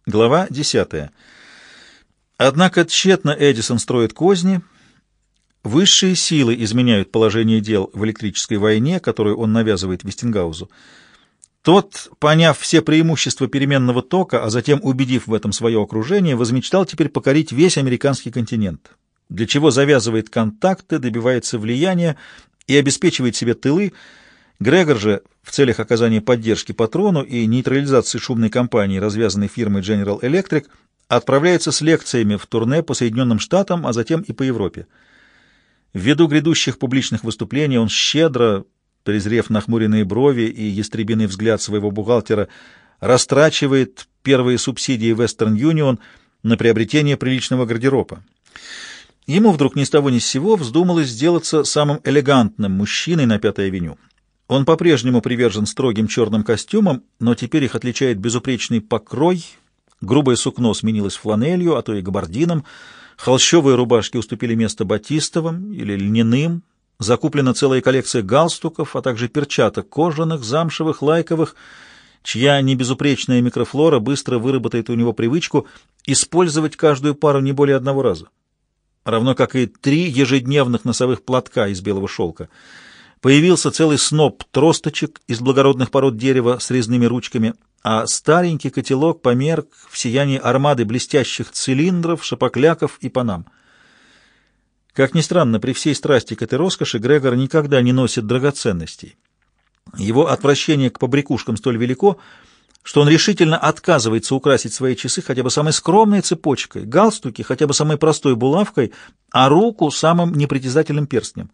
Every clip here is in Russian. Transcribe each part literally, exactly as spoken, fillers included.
Глава десятая. Однако тщетно Эдисон строит козни. Высшие силы изменяют положение дел в электрической войне, которую он навязывает Вестингаузу. Тот, поняв все преимущества переменного тока, а затем убедив в этом свое окружение, возмечтал теперь покорить весь американский континент, для чего завязывает контакты, добивается влияния и обеспечивает себе тылы. Грегор же, в целях оказания поддержки патрону и нейтрализации шумной кампании, развязанной фирмой General Electric, отправляется с лекциями в турне по Соединенным Штатам, а затем и по Европе. Ввиду грядущих публичных выступлений он щедро, презрев нахмуренные брови и ястребиный взгляд своего бухгалтера, растрачивает первые субсидии Western Union на приобретение приличного гардероба. Ему вдруг ни с того ни с сего вздумалось сделаться самым элегантным мужчиной на Пятой авеню. Он по-прежнему привержен строгим черным костюмам, но теперь их отличает безупречный покрой, грубое сукно сменилось фланелью, а то и габардином, холщовые рубашки уступили место батистовым или льняным, закуплена целая коллекция галстуков, а также перчаток кожаных, замшевых, лайковых, чья небезупречная микрофлора быстро выработает у него привычку использовать каждую пару не более одного раза, равно как и три ежедневных носовых платка из белого шелка. Появился целый сноп тросточек из благородных пород дерева с резными ручками, а старенький котелок померк в сиянии армады блестящих цилиндров, шапокляков и панам. Как ни странно, при всей страсти к этой роскоши Грегор никогда не носит драгоценностей. Его отвращение к побрякушкам столь велико, что он решительно отказывается украсить свои часы хотя бы самой скромной цепочкой, галстуки хотя бы самой простой булавкой, а руку самым непритязательным перстнем.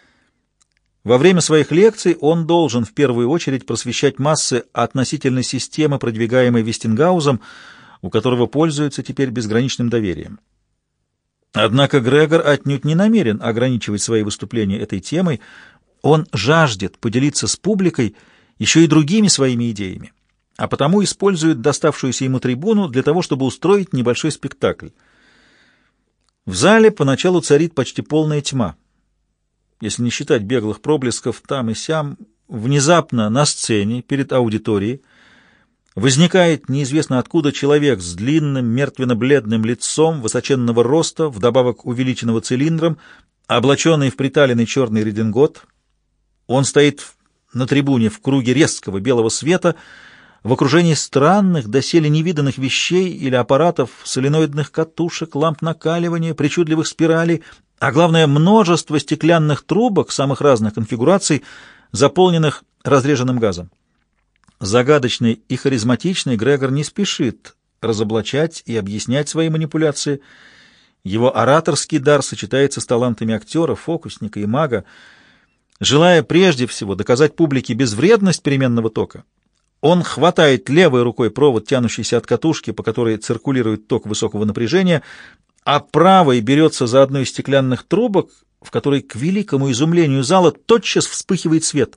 Во время своих лекций он должен в первую очередь просвещать массы относительно системы, продвигаемой Вестингаузом, у которого пользуются теперь безграничным доверием. Однако Грегор отнюдь не намерен ограничивать свои выступления этой темой, он жаждет поделиться с публикой еще и другими своими идеями, а потому использует доставшуюся ему трибуну для того, чтобы устроить небольшой спектакль. В зале поначалу царит почти полная тьма. Если не считать беглых проблесков там и сям, внезапно на сцене, перед аудиторией, возникает неизвестно откуда человек с длинным, мертвенно-бледным лицом, высоченного роста, вдобавок увеличенного цилиндром, облаченный в приталенный черный редингот. Он стоит на трибуне в круге резкого белого света, в окружении странных, доселе невиданных вещей или аппаратов, соленоидных катушек, ламп накаливания, причудливых спиралей, а главное, множество стеклянных трубок самых разных конфигураций, заполненных разреженным газом. Загадочный и харизматичный Грегор не спешит разоблачать и объяснять свои манипуляции. Его ораторский дар сочетается с талантами актера, фокусника и мага. Желая прежде всего доказать публике безвредность переменного тока, он хватает левой рукой провод, тянущийся от катушки, по которой циркулирует ток высокого напряжения, а правой берется за одну из стеклянных трубок, в которой, к великому изумлению зала, тотчас вспыхивает свет.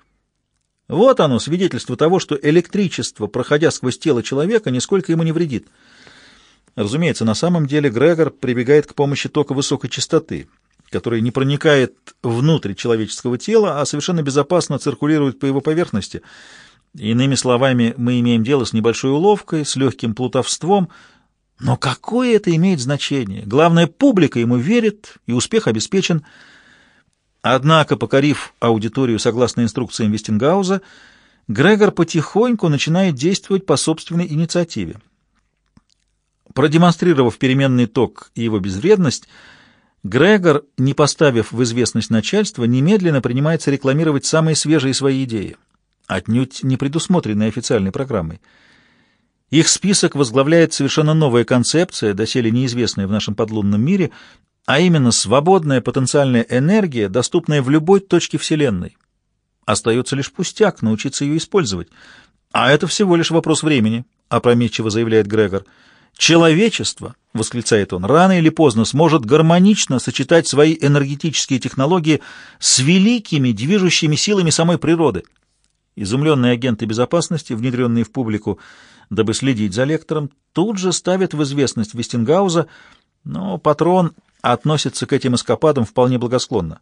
Вот оно, свидетельство того, что электричество, проходя сквозь тело человека, нисколько ему не вредит. Разумеется, на самом деле Грегор прибегает к помощи тока высокой частоты, который не проникает внутрь человеческого тела, а совершенно безопасно циркулирует по его поверхности. Иными словами, мы имеем дело с небольшой уловкой, с легким плутовством, но какое это имеет значение? Главное, публика ему верит, и успех обеспечен. Однако, покорив аудиторию согласно инструкциям Вестингауза, Грегор потихоньку начинает действовать по собственной инициативе. Продемонстрировав переменный ток и его безвредность, Грегор, не поставив в известность начальства, немедленно принимается рекламировать самые свежие свои идеи, отнюдь не предусмотренные официальной программой. Их список возглавляет совершенно новая концепция, доселе неизвестная в нашем подлунном мире, а именно свободная потенциальная энергия, доступная в любой точке Вселенной. Остается лишь пустяк научиться ее использовать. А это всего лишь вопрос времени, опрометчиво заявляет Грегор. Человечество, восклицает он, рано или поздно сможет гармонично сочетать свои энергетические технологии с великими движущими силами самой природы. Изумленные агенты безопасности, внедренные в публику, дабы следить за лектором, тут же ставят в известность Вестингауза, но патрон относится к этим эскападам вполне благосклонно.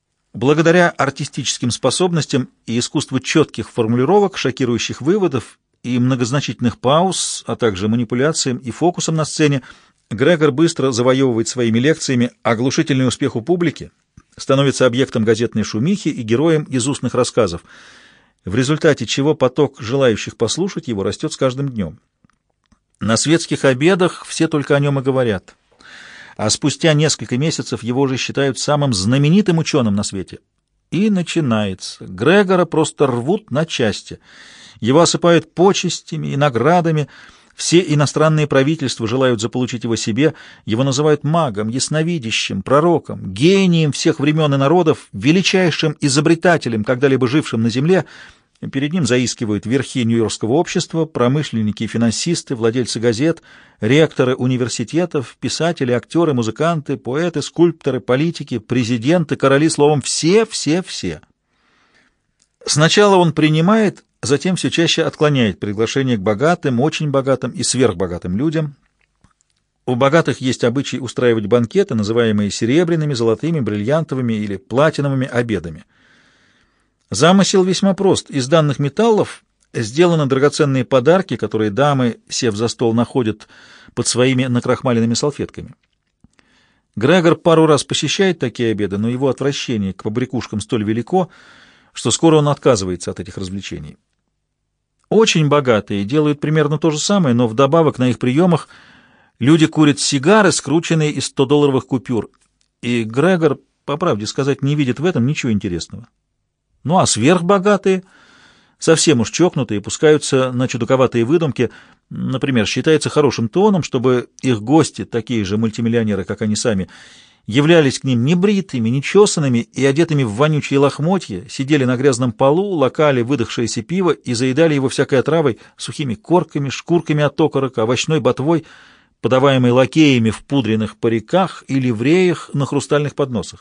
Благодаря артистическим способностям и искусству четких формулировок, шокирующих выводов и многозначительных пауз, а также манипуляциям и фокусам на сцене, Грегор быстро завоевывает своими лекциями оглушительный успех у публики, становится объектом газетной шумихи и героем из устных рассказов, в результате чего поток желающих послушать его растет с каждым днем. На светских обедах все только о нем и говорят, а спустя несколько месяцев его уже считают самым знаменитым ученым на свете. И начинается. Грегора просто рвут на части. Его осыпают почестями и наградами. Все иностранные правительства желают заполучить его себе. Его называют магом, ясновидящим, пророком, гением всех времен и народов, величайшим изобретателем, когда-либо жившим на земле. Перед ним заискивают верхи Нью-Йоркского общества, промышленники и финансисты, владельцы газет, ректоры университетов, писатели, актеры, музыканты, поэты, скульпторы, политики, президенты, короли, словом, все-все-все. Сначала он принимает, затем все чаще отклоняет приглашение к богатым, очень богатым и сверхбогатым людям. У богатых есть обычай устраивать банкеты, называемые серебряными, золотыми, бриллиантовыми или платиновыми обедами. Замысел весьма прост. Из данных металлов сделаны драгоценные подарки, которые дамы, сев за стол, находят под своими накрахмаленными салфетками. Грегор пару раз посещает такие обеды, но его отвращение к побрякушкам столь велико, что скоро он отказывается от этих развлечений. Очень богатые делают примерно то же самое, но вдобавок на их приемах люди курят сигары, скрученные из стодолларовых купюр, и Грегор, по правде сказать, не видит в этом ничего интересного. Ну а сверхбогатые, совсем уж чокнутые, пускаются на чудаковатые выдумки. Например, считается хорошим тоном, чтобы их гости, такие же мультимиллионеры, как они сами, являлись к ним небритыми, нечесанными и одетыми в вонючие лохмотья, сидели на грязном полу, лакали выдохшееся пиво и заедали его всякой отравой, сухими корками, шкурками от окорока, овощной ботвой, подаваемой лакеями в пудренных париках и ливреях на хрустальных подносах.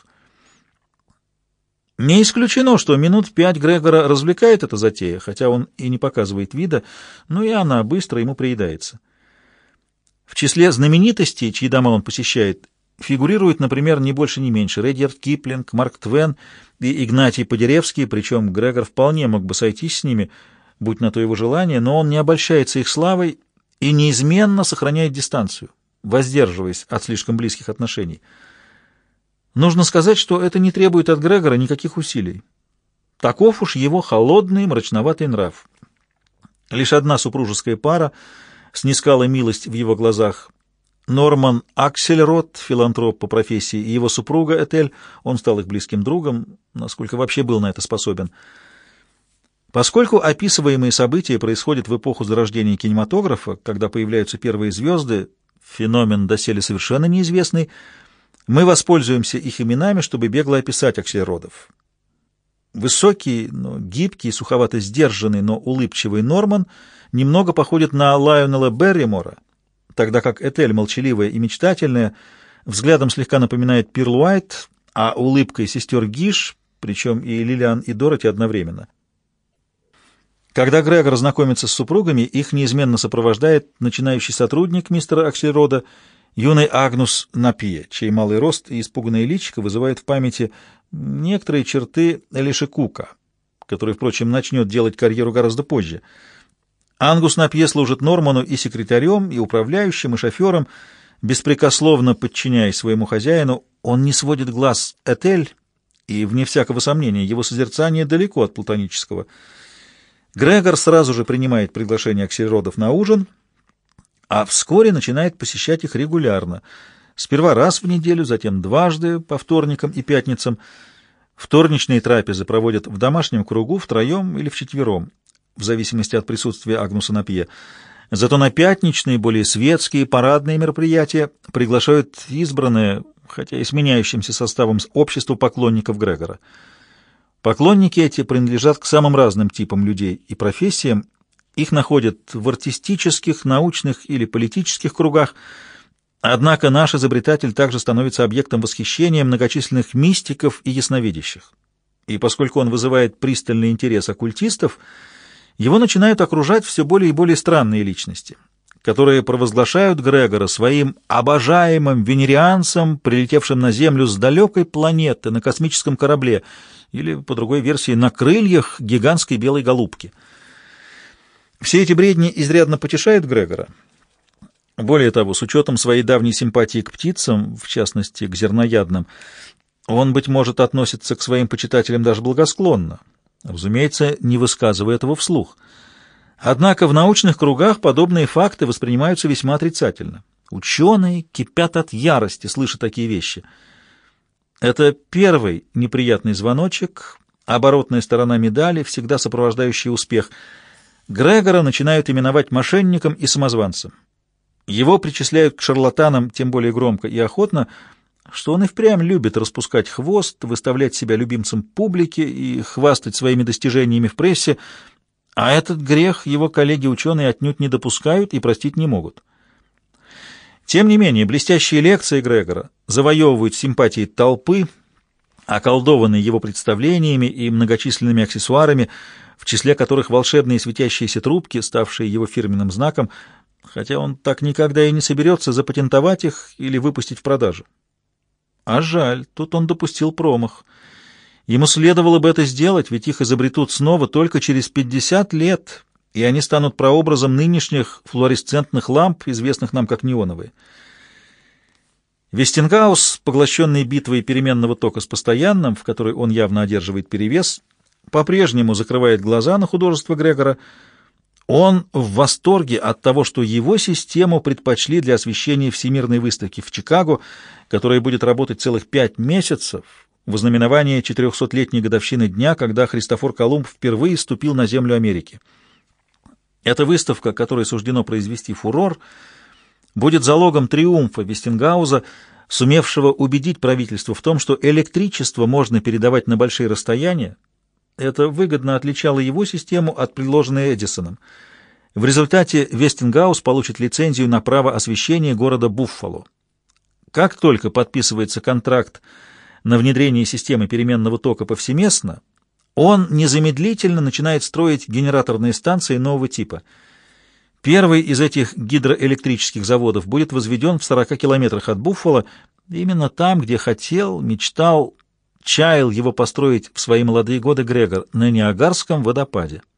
Не исключено, что минут пять Грегора развлекает эта затея, хотя он и не показывает вида, но и она быстро ему приедается. В числе знаменитостей, чьи дома он посещает, фигурируют, например, ни больше ни меньше Редьярд Киплинг, Марк Твен и Игнатий Подеревский, причем Грегор вполне мог бы сойтись с ними, будь на то его желание, но он не обольщается их славой и неизменно сохраняет дистанцию, воздерживаясь от слишком близких отношений. Нужно сказать, что это не требует от Грегора никаких усилий. Таков уж его холодный, мрачноватый нрав. Лишь одна супружеская пара снискала милость в его глазах. Норман Аксельрод, филантроп по профессии, и его супруга Этель, он стал их близким другом, насколько вообще был на это способен. Поскольку описываемые события происходят в эпоху зарождения кинематографа, когда появляются первые звезды, феномен доселе совершенно неизвестный, мы воспользуемся их именами, чтобы бегло описать Аксельродов. Высокий, но гибкий, суховато сдержанный, но улыбчивый Норман немного походит на Лайонела Берримора, тогда как Этель, молчаливая и мечтательная, взглядом слегка напоминает Пирл Уайт, а улыбкой сестер Гиш, причем и Лилиан, и Дороти одновременно. Когда Грегор знакомится с супругами, их неизменно сопровождает начинающий сотрудник мистера Аксельрода, юный Агнус Напье, чей малый рост и испуганное личико вызывает в памяти некоторые черты Элиша Кука, который, впрочем, начнет делать карьеру гораздо позже. Ангус Напье служит Норману и секретарем, и управляющим, и шофером, беспрекословно подчиняясь своему хозяину. Он не сводит глаз Этель, и, вне всякого сомнения, его созерцание далеко от платонического. Грегор сразу же принимает приглашение Аксельродов на ужин, а вскоре начинает посещать их регулярно. Сперва раз в неделю, затем дважды, по вторникам и пятницам. Вторничные трапезы проводят в домашнем кругу втроем или вчетвером, в зависимости от присутствия Агнуса Напье. Зато на пятничные, более светские, парадные мероприятия приглашают избранное, хотя и с меняющимся составом, общество поклонников Грегора. Поклонники эти принадлежат к самым разным типам людей и профессиям. Их находят в артистических, научных или политических кругах, однако наш изобретатель также становится объектом восхищения многочисленных мистиков и ясновидящих. И поскольку он вызывает пристальный интерес оккультистов, его начинают окружать все более и более странные личности, которые провозглашают Грегора своим обожаемым венерианцем, прилетевшим на Землю с далекой планеты на космическом корабле или, по другой версии, на крыльях гигантской белой голубки. Все эти бредни изрядно потешают Грегора. Более того, с учетом своей давней симпатии к птицам, в частности, к зерноядным, он, быть может, относится к своим почитателям даже благосклонно, разумеется, не высказывая этого вслух. Однако в научных кругах подобные факты воспринимаются весьма отрицательно. Ученые кипят от ярости, слыша такие вещи. Это первый неприятный звоночек, оборотная сторона медали, всегда сопровождающий успех. Грегора начинают именовать мошенником и самозванцем. Его причисляют к шарлатанам тем более громко и охотно, что он и впрямь любит распускать хвост, выставлять себя любимцем публики и хвастать своими достижениями в прессе, а этот грех его коллеги-ученые отнюдь не допускают и простить не могут. Тем не менее, блестящие лекции Грегора завоевывают симпатии толпы, околдованные его представлениями и многочисленными аксессуарами, в числе которых волшебные светящиеся трубки, ставшие его фирменным знаком, хотя он так никогда и не соберется запатентовать их или выпустить в продажу. А жаль, тут он допустил промах. Ему следовало бы это сделать, ведь их изобретут снова только через пятьдесят лет, и они станут прообразом нынешних флуоресцентных ламп, известных нам как неоновые. Вестингаус, поглощенный битвой переменного тока с постоянным, в которой он явно одерживает перевес, по-прежнему закрывает глаза на художество Грегора. Он в восторге от того, что его систему предпочли для освещения Всемирной выставки в Чикаго, которая будет работать целых пять месяцев, в ознаменование четырехсотлетней годовщины дня, когда Христофор Колумб впервые ступил на землю Америки. Эта выставка, которой суждено произвести фурор, будет залогом триумфа Вестингауза, сумевшего убедить правительство в том, что электричество можно передавать на большие расстояния. Это выгодно отличало его систему от предложенной Эдисоном. В результате Вестингаус получит лицензию на право освещения города Буффало. Как только подписывается контракт на внедрение системы переменного тока повсеместно, он незамедлительно начинает строить генераторные станции нового типа. Первый из этих гидроэлектрических заводов будет возведен в сорока километрах от Буффало, именно там, где хотел, мечтал, чаял его построить в свои молодые годы Грегор, на Ниагарском водопаде.